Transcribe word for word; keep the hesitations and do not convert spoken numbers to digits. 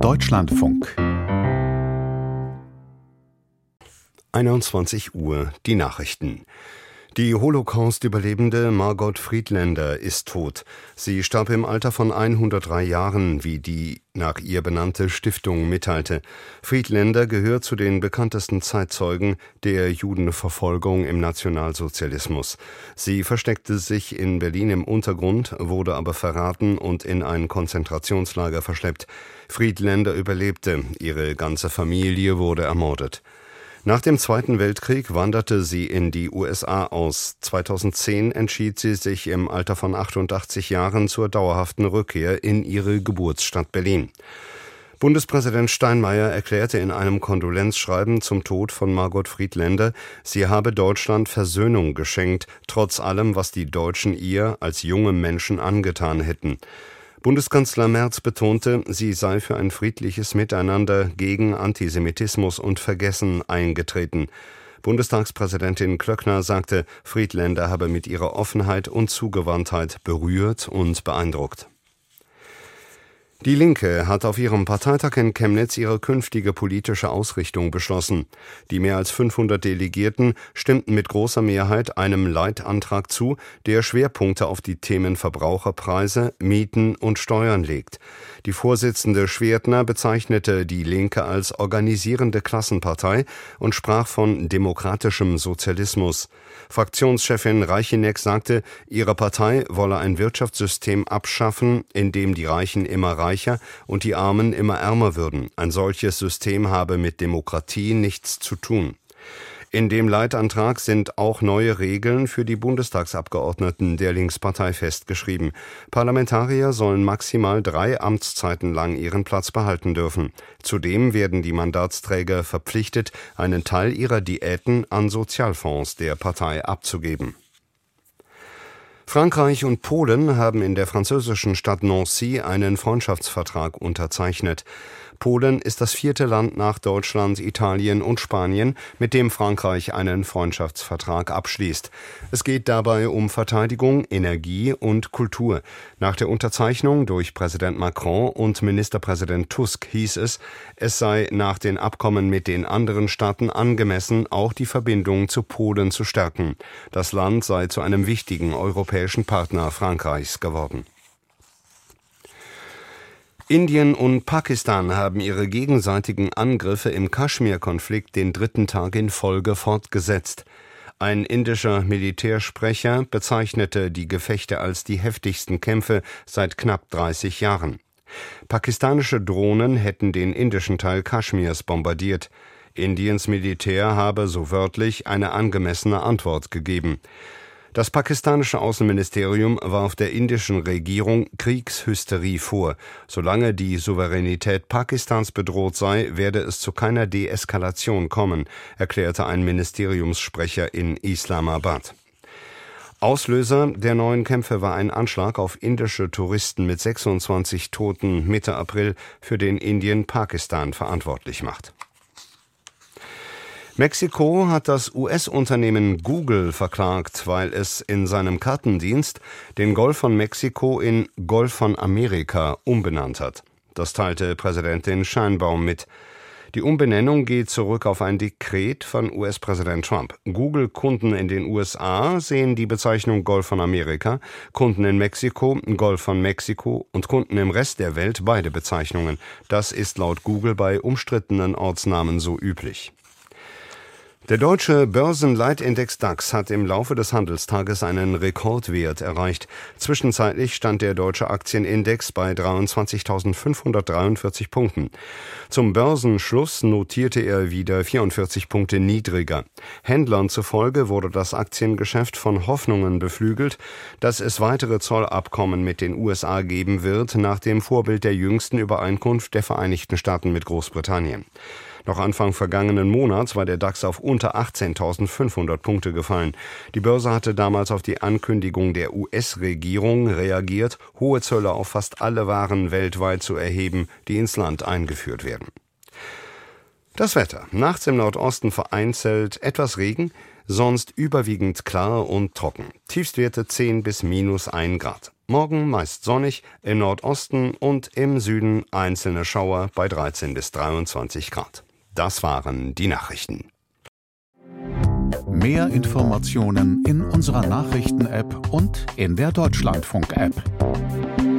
Deutschlandfunk. einundzwanzig Uhr, die Nachrichten. Die Holocaust-Überlebende Margot Friedländer ist tot. Sie starb im Alter von hundertdrei Jahren, wie die nach ihr benannte Stiftung mitteilte. Friedländer gehört zu den bekanntesten Zeitzeugen der Judenverfolgung im Nationalsozialismus. Sie versteckte sich in Berlin im Untergrund, wurde aber verraten und in ein Konzentrationslager verschleppt. Friedländer überlebte, ihre ganze Familie wurde ermordet. Nach dem Zweiten Weltkrieg wanderte sie in die U S A aus. zweitausendzehn entschied sie sich im Alter von achtundachtzig Jahren zur dauerhaften Rückkehr in ihre Geburtsstadt Berlin. Bundespräsident Steinmeier erklärte in einem Kondolenzschreiben zum Tod von Margot Friedländer, sie habe Deutschland Versöhnung geschenkt, trotz allem, was die Deutschen ihr als junge Menschen angetan hätten. Bundeskanzler Merz betonte, sie sei für ein friedliches Miteinander gegen Antisemitismus und Vergessen eingetreten. Bundestagspräsidentin Klöckner sagte, Friedländer habe mit ihrer Offenheit und Zugewandtheit berührt und beeindruckt. Die Linke hat auf ihrem Parteitag in Chemnitz ihre künftige politische Ausrichtung beschlossen. Die mehr als fünfhundert Delegierten stimmten mit großer Mehrheit einem Leitantrag zu, der Schwerpunkte auf die Themen Verbraucherpreise, Mieten und Steuern legt. Die Vorsitzende Schwertner bezeichnete die Linke als organisierende Klassenpartei und sprach von demokratischem Sozialismus. Fraktionschefin Reicheneck sagte, ihre Partei wolle ein Wirtschaftssystem abschaffen, in dem die Reichen immer reicher und die Armen immer ärmer würden. Ein solches System habe mit Demokratie nichts zu tun. In dem Leitantrag sind auch neue Regeln für die Bundestagsabgeordneten der Linkspartei festgeschrieben. Parlamentarier sollen maximal drei Amtszeiten lang ihren Platz behalten dürfen. Zudem werden die Mandatsträger verpflichtet, einen Teil ihrer Diäten an Sozialfonds der Partei abzugeben. Frankreich und Polen haben in der französischen Stadt Nancy einen Freundschaftsvertrag unterzeichnet. Polen ist das vierte Land nach Deutschland, Italien und Spanien, mit dem Frankreich einen Freundschaftsvertrag abschließt. Es geht dabei um Verteidigung, Energie und Kultur. Nach der Unterzeichnung durch Präsident Macron und Ministerpräsident Tusk hieß es, es sei nach den Abkommen mit den anderen Staaten angemessen, auch die Verbindung zu Polen zu stärken. Das Land sei zu einem wichtigen europäischen Partner Frankreichs geworden. Indien und Pakistan haben ihre gegenseitigen Angriffe im Kaschmir-Konflikt den dritten Tag in Folge fortgesetzt. Ein indischer Militärsprecher bezeichnete die Gefechte als die heftigsten Kämpfe seit knapp dreißig Jahren. Pakistanische Drohnen hätten den indischen Teil Kaschmirs bombardiert. Indiens Militär habe, so wörtlich, eine angemessene Antwort gegeben. Das pakistanische Außenministerium warf der indischen Regierung Kriegshysterie vor. Solange die Souveränität Pakistans bedroht sei, werde es zu keiner Deeskalation kommen, erklärte ein Ministeriumssprecher in Islamabad. Auslöser der neuen Kämpfe war ein Anschlag auf indische Touristen mit sechsundzwanzig Toten Mitte April, für den Indien Pakistan verantwortlich macht. Mexiko hat das U S-Unternehmen Google verklagt, weil es in seinem Kartendienst den Golf von Mexiko in Golf von Amerika umbenannt hat. Das teilte Präsidentin Sheinbaum mit. Die Umbenennung geht zurück auf ein Dekret von U S-Präsident Trump. Google-Kunden in den U S A sehen die Bezeichnung Golf von Amerika, Kunden in Mexiko Golf von Mexiko und Kunden im Rest der Welt beide Bezeichnungen. Das ist laut Google bei umstrittenen Ortsnamen so üblich. Der deutsche Börsenleitindex DAX hat im Laufe des Handelstages einen Rekordwert erreicht. Zwischenzeitlich stand der deutsche Aktienindex bei dreiundzwanzigtausendfünfhundertdreiundvierzig Punkten. Zum Börsenschluss notierte er wieder vierundvierzig Punkte niedriger. Händlern zufolge wurde das Aktiengeschäft von Hoffnungen beflügelt, dass es weitere Zollabkommen mit den U S A geben wird, nach dem Vorbild der jüngsten Übereinkunft der Vereinigten Staaten mit Großbritannien. Noch Anfang vergangenen Monats war der DAX auf unter achtzehntausendfünfhundert Punkte gefallen. Die Börse hatte damals auf die Ankündigung der U S-Regierung reagiert, hohe Zölle auf fast alle Waren weltweit zu erheben, die ins Land eingeführt werden. Das Wetter. Nachts im Nordosten vereinzelt etwas Regen, sonst überwiegend klar und trocken. Tiefstwerte zehn bis minus ein Grad. Morgen meist sonnig, im Nordosten und im Süden einzelne Schauer bei dreizehn bis dreiundzwanzig Grad. Das waren die Nachrichten. Mehr Informationen in unserer Nachrichten-App und in der Deutschlandfunk-App.